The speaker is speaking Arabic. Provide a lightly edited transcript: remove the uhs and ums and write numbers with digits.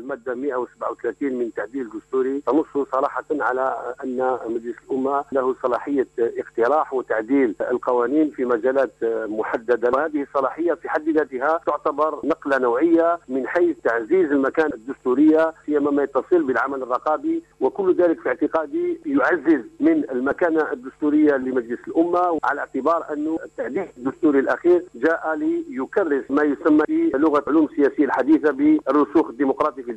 المادة 137 من تعديل الدستوري تنص صراحة على أن مجلس الأمة له صلاحية اقتراح وتعديل القوانين في مجالات محددة، وهذه الصلاحية في حد ذاتها تعتبر نقلة نوعية من حيث تعزيز المكانة الدستورية، سيما ما يتصل بالعمل الرقابي، وكل ذلك في اعتقادي يعزز من المكانة الدستورية لمجلس الأمة، على اعتبار أن التعديل الدستوري الأخير جاء ليكرس ما يسمى في لغة علوم السياسية الحديثة بالرسوخ الديمقراطي في